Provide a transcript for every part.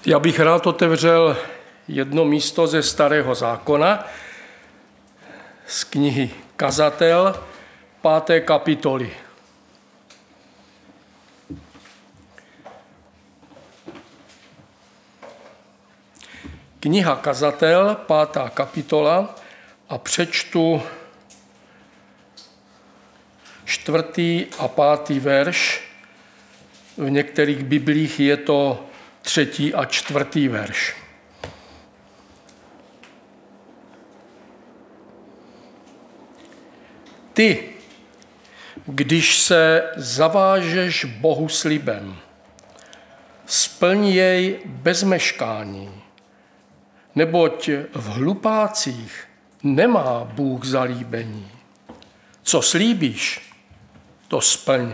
Já bych rád otevřel jedno místo ze Starého zákona, z knihy Kazatel, 5. kapitoly. Kniha Kazatel, 5. kapitola a přečtu 4. a 5. verš. V některých biblích je to 3. a 4. verš. Ty, když se zavážeš Bohu slibem, splň jej bez meškání, neboť v hlupácích nemá Bůh zalíbení. Co slíbíš, to splň.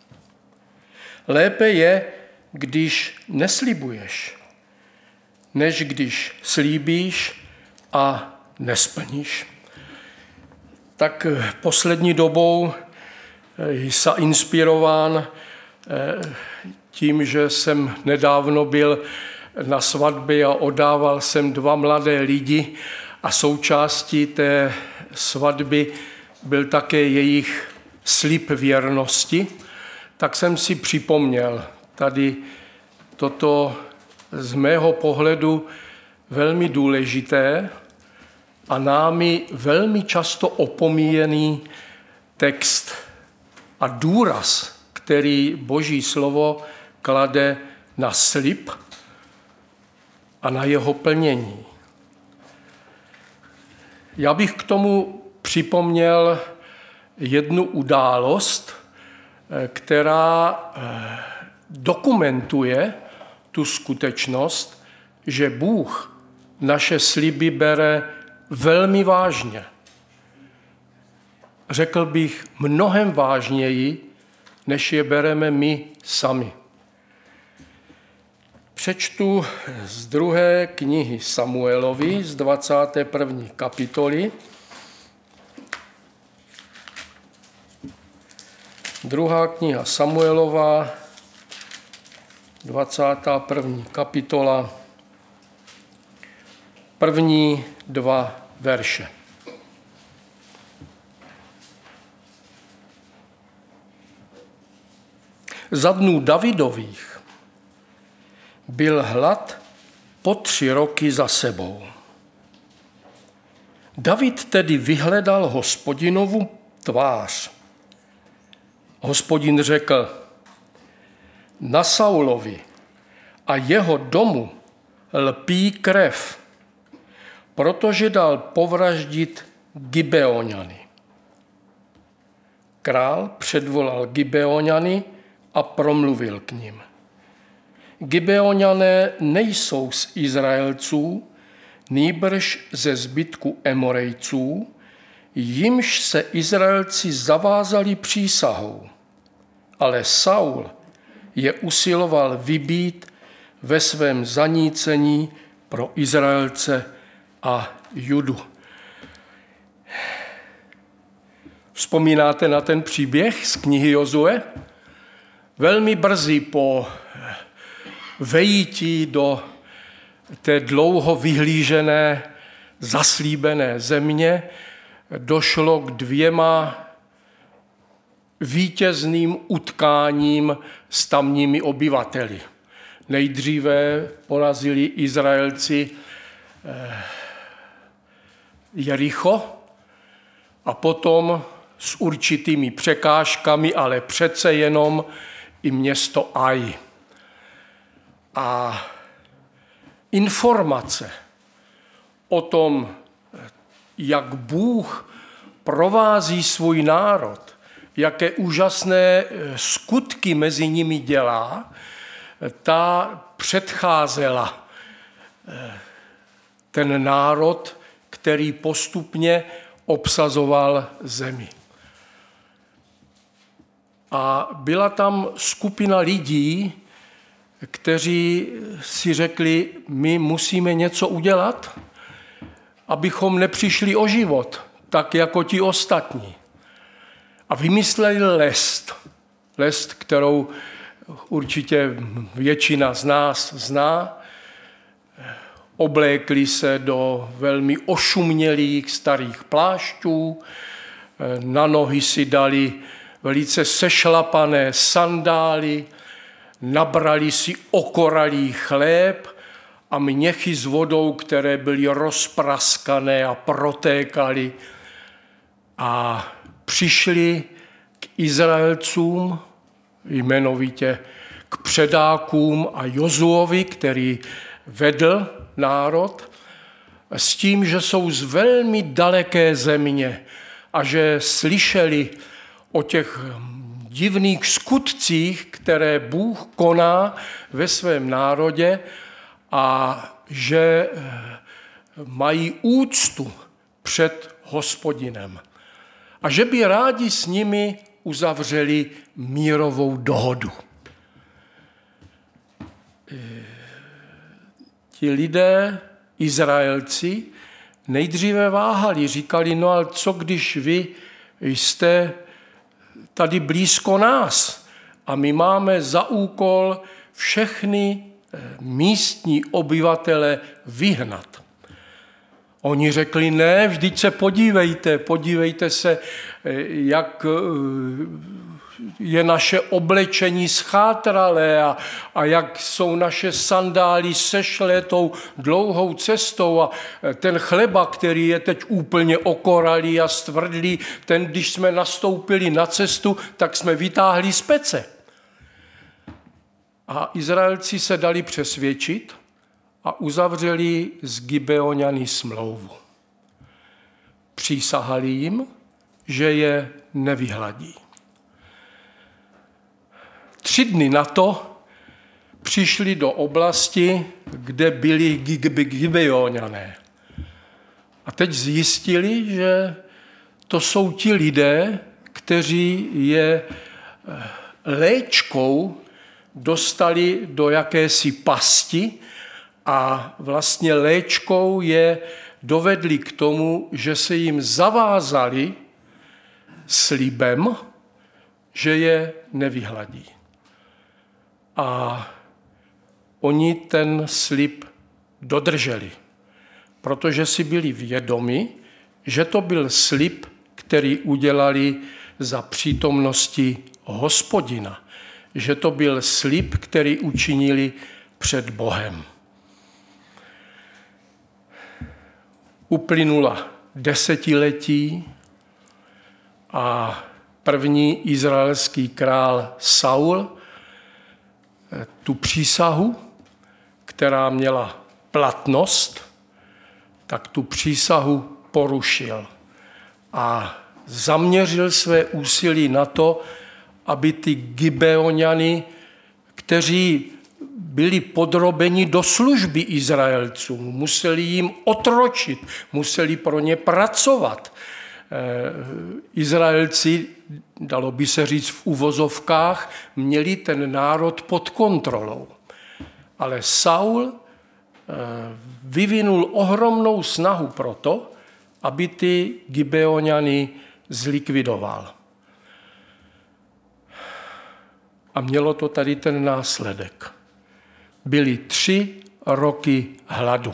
Lépe je, když neslibuješ, než když slíbíš a nesplníš. Tak poslední dobou jsem inspirován tím, že jsem nedávno byl na svatbě a oddával jsem 2 mladé lidi a součástí té svatby byl také jejich slib věrnosti, tak jsem si připomněl tady toto z mého pohledu velmi důležité a námi velmi často opomíjený text a důraz, který Boží slovo klade na slib a na jeho plnění. Já bych k tomu připomněl jednu událost, která dokumentuje tu skutečnost, že Bůh naše sliby bere velmi vážně. Řekl bych mnohem vážněji, než je bereme my sami. Přečtu z 2. knihy Samuelovi z 21. kapitoly. 2. kniha Samuelova, 21. kapitola, první 2 verše. Za dnů Davidových byl hlad po 3 roky za sebou. David tedy vyhledal Hospodinovu tvář. Hospodin řekl: na Saulovi a jeho domu lpí krev, protože dal povraždit Gibeoňany. Král předvolal Gibeoňany a promluvil k nim. Gibeoňané nejsou z Izraelců, nýbrž ze zbytku Emorejců, jimž se Izraelci zavázali přísahou. Ale Saul je usiloval vybít ve svém zanícení pro Izraelce a Judu. Vzpomínáte na ten příběh z knihy Jozue? Velmi brzy po vejítí do té dlouho vyhlížené, zaslíbené země došlo k 2 vítězným utkáním s tamními obyvateli. Nejdříve porazili Izraelci Jericho a potom s určitými překážkami, ale přece jenom i město Aj. A informace o tom, jak Bůh provází svůj národ, jaké úžasné skutky mezi nimi dělá, ta předcházela ten národ, který postupně obsazoval zemi. A byla tam skupina lidí, kteří si řekli, my musíme něco udělat, abychom nepřišli o život, tak jako ti ostatní. A vymysleli lest, kterou určitě většina z nás zná, oblékli se do velmi ošumělých starých plášťů, na nohy si dali velice sešlapané sandály, nabrali si okoralý chléb a měchy s vodou, které byly rozpraskané a protékaly. A přišli k Izraelcům, jmenovitě k předákům a Jozuovi, který vedl národ, s tím, že jsou z velmi daleké země a že slyšeli o těch divných skutcích, které Bůh koná ve svém národě a že mají úctu před Hospodinem. A že by rádi s nimi uzavřeli mírovou dohodu. Ti lidé, Izraelci, nejdříve váhali, říkali, no ale co když vy jste tady blízko nás a my máme za úkol všechny místní obyvatele vyhnat. Oni řekli, ne, vždyť se podívejte se, jak je naše oblečení schátralé a jak jsou naše sandály sešlé tou dlouhou cestou a ten chleba, který je teď úplně okoralý a stvrdlý, ten, když jsme nastoupili na cestu, tak jsme vytáhli z pece. A Izraelci se dali přesvědčit a uzavřeli s Gibeonany smlouvu. Přísahali jim, že je nevyhladí. 3 dny na to přišli do oblasti, kde byli Gibeoňané. A teď zjistili, že to jsou ti lidé, kteří je léčkou dostali do jakési pasti a vlastně léčkou je dovedli k tomu, že se jim zavázali slibem, že je nevyhladí. A oni ten slib dodrželi, protože si byli vědomi, že to byl slib, který udělali za přítomnosti Hospodina, že to byl slib, který učinili před Bohem. Uplynula 10 letí a první izraelský král Saul tu přísahu, která měla platnost, tak tu přísahu porušil a zaměřil své úsilí na to, aby ty Gibeoňany, kteří byli podrobeni do služby Izraelcům, museli jim otročit, museli pro ně pracovat. Izraelci, dalo by se říct v uvozovkách, měli ten národ pod kontrolou. Ale Saul vyvinul ohromnou snahu pro to, aby ty Gibeoňany zlikvidoval. A mělo to tady ten následek. Byly 3 roky hladu.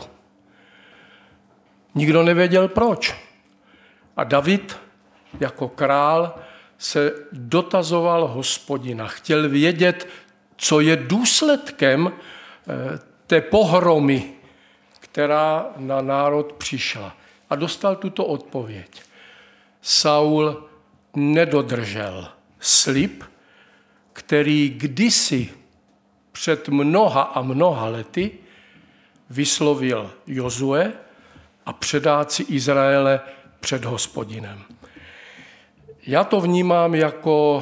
Nikdo nevěděl proč. A David jako král se dotazoval Hospodina. Chtěl vědět, co je důsledkem té pohromy, která na národ přišla. A dostal tuto odpověď. Saul nedodržel slib, který kdysi před mnoha a mnoha lety vyslovil Jozue a předáci Izraele před Hospodinem. Já to vnímám jako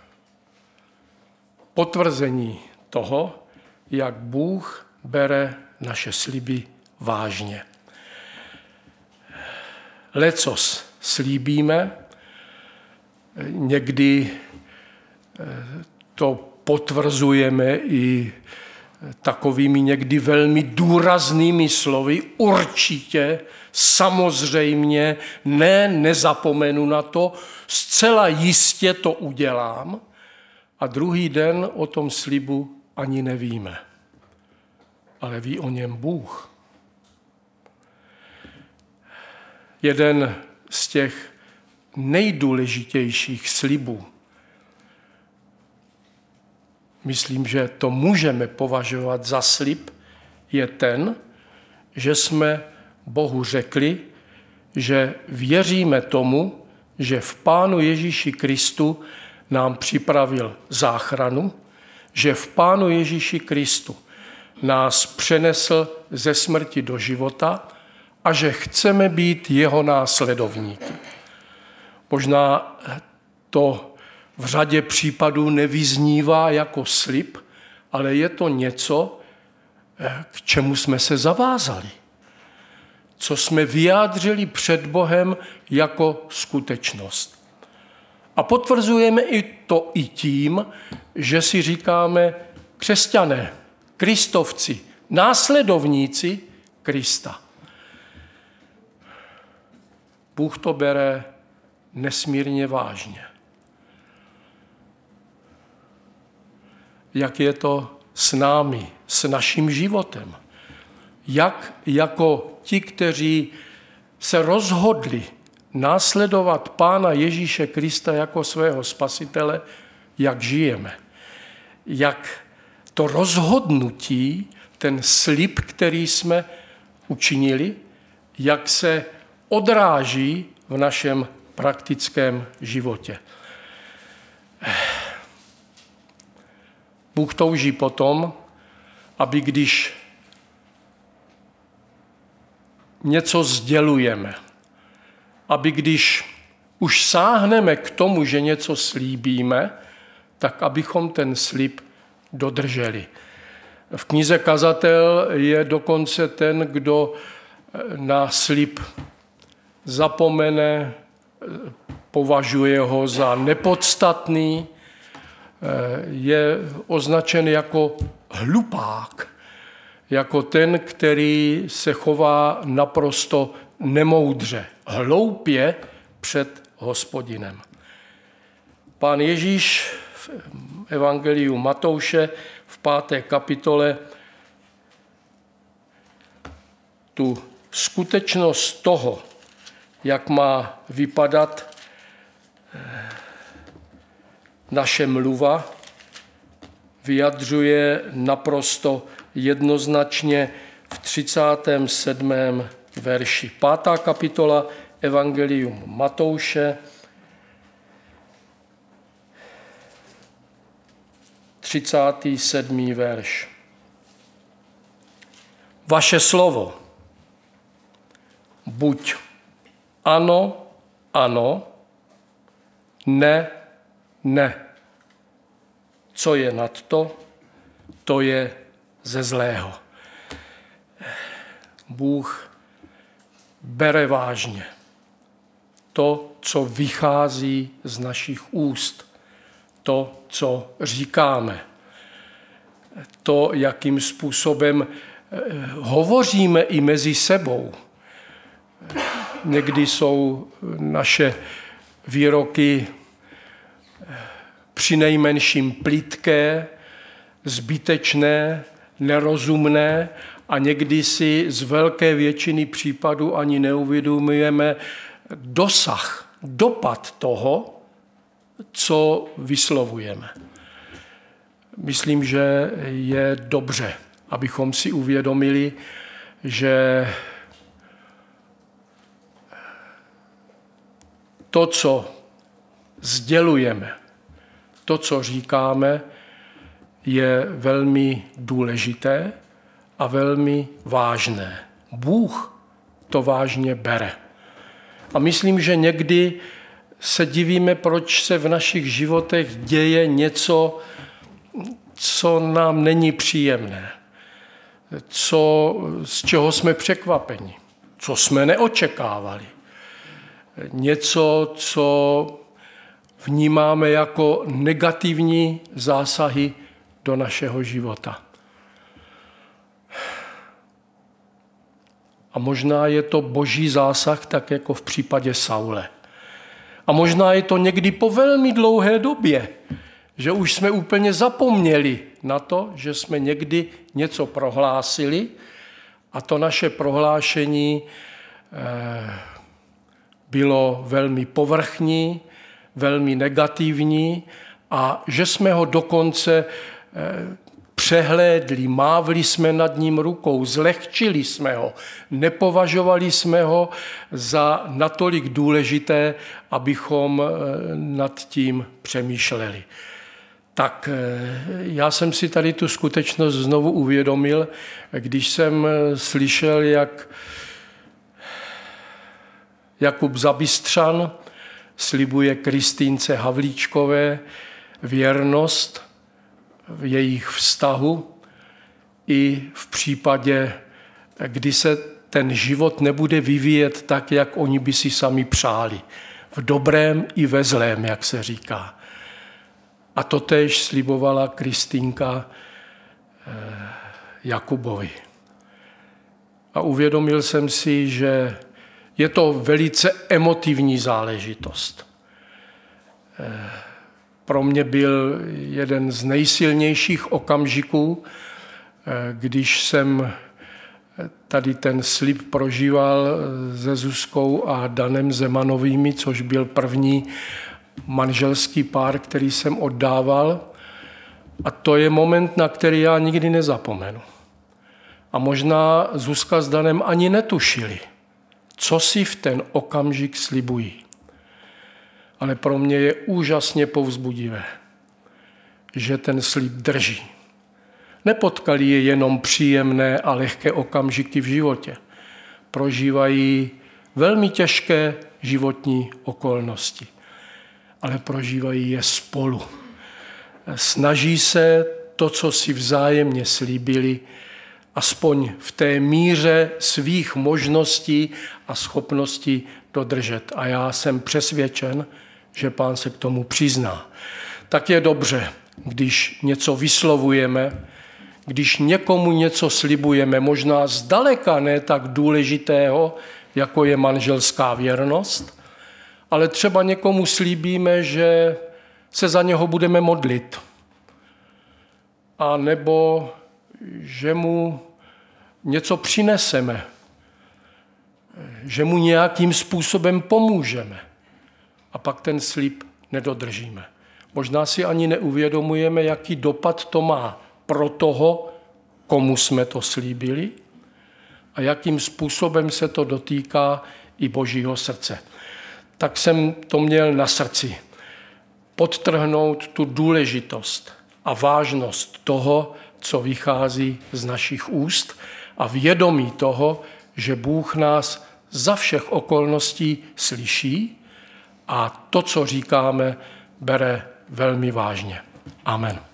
potvrzení toho, jak Bůh bere naše sliby vážně. Lecos slíbíme, někdy to potvrzujeme i takovými někdy velmi důraznými slovy, určitě, samozřejmě, ne, nezapomenu na to, zcela jistě to udělám a druhý den o tom slibu ani nevíme. Ale ví o něm Bůh. jeden z těch nejdůležitějších slibů. Myslím, že to můžeme považovat za slib, je ten, že jsme Bohu řekli, že věříme tomu, že v Pánu Ježíši Kristu nám připravil záchranu, že v Pánu Ježíši Kristu nás přenesl ze smrti do života a že chceme být jeho následovníky. Možná to v řadě případů nevyznívá jako slib, ale je to něco, k čemu jsme se zavázali. Co jsme vyjádřili před Bohem jako skutečnost. A potvrzujeme to i tím, že si říkáme křesťané, kristovci, následovníci Krista. Bůh to bere nesmírně vážně. Jak je to s námi, s naším životem? Jak jako ti, kteří se rozhodli následovat Pána Ježíše Krista jako svého spasitele, jak žijeme? Jak to rozhodnutí, ten slib, který jsme učinili, jak se odráží v našem praktickém životě. Bůh touží potom, aby když něco sdělujeme, aby když už sáhneme k tomu, že něco slíbíme, tak abychom ten slib dodrželi. V knize Kazatel je dokonce ten, kdo na slib zapomene, považuje ho za nepodstatný, je označen jako hlupák, jako ten, který se chová naprosto nemoudře, hloupě před Hospodinem. Pán Ježíš v evangeliu Matouše v 5. kapitole tu skutečnost toho, jak má vypadat naše mluva, vyjadřuje naprosto jednoznačně v 37. verši. 5. kapitola Evangelium Matouše, 37. verš. Vaše slovo, buď ano, ano, ne, ne. Co je nad to, to je ze zlého. Bůh bere vážně to, co vychází z našich úst, to, co říkáme, to, jakým způsobem hovoříme i mezi sebou. Někdy jsou naše výroky přinejmenším plytké, zbytečné, nerozumné a někdy si z velké většiny případů ani neuvědomujeme dosah, dopad toho, co vyslovujeme. Myslím, že je dobře, abychom si uvědomili, že to, co sdělujeme, to, co říkáme, je velmi důležité a velmi vážné. Bůh to vážně bere. A myslím, že někdy se divíme, proč se v našich životech děje něco, co nám není příjemné, z čeho jsme překvapeni, co jsme neočekávali. Něco, co vnímáme jako negativní zásahy do našeho života. A možná je to boží zásah, tak jako v případě Saule. A možná je to někdy po velmi dlouhé době, že už jsme úplně zapomněli na to, že jsme někdy něco prohlásili a to naše prohlášení bylo velmi povrchní, velmi negativní a že jsme ho dokonce přehlédli, mávli jsme nad ním rukou, zlehčili jsme ho, nepovažovali jsme ho za natolik důležité, abychom nad tím přemýšleli. Tak já jsem si tady tu skutečnost znovu uvědomil, když jsem slyšel, jak Jakub Zabystřan slibuje Kristýnce Havlíčkové věrnost v jejich vztahu i v případě, kdy se ten život nebude vyvíjet tak, jak oni by si sami přáli. V dobrém i ve zlém, jak se říká. A totéž slibovala Kristýnka Jakubovi. A uvědomil jsem si, že je to velice emotivní záležitost. Pro mě byl jeden z nejsilnějších okamžiků, když jsem tady ten slib prožíval se Zuzkou a Danem Zemanovými, což byl první manželský pár, který jsem oddával. A to je moment, na který já nikdy nezapomenu. A možná Zuzka s Danem ani netušili, co si v ten okamžik slibují. Ale pro mě je úžasně povzbudivé, že ten slib drží. Nepotkali je jenom příjemné a lehké okamžiky v životě. Prožívají velmi těžké životní okolnosti, ale prožívají je spolu. Snaží se to, co si vzájemně slíbili, aspoň v té míře svých možností a schopností dodržet. A já jsem přesvědčen, že Pán se k tomu přizná. Tak je dobře, když něco vyslovujeme, když někomu něco slibujeme, možná zdaleka ne tak důležitého, jako je manželská věrnost, ale třeba někomu slíbíme, že se za něho budeme modlit, a nebo že mu něco přineseme, že mu nějakým způsobem pomůžeme a pak ten slib nedodržíme. Možná si ani neuvědomujeme, jaký dopad to má pro toho, komu jsme to slíbili a jakým způsobem se to dotýká i Božího srdce. Tak jsem to měl na srdci. Podtrhnout tu důležitost a vážnost toho, co vychází z našich úst a vědomí toho, že Bůh nás za všech okolností slyší a to, co říkáme, bere velmi vážně. Amen.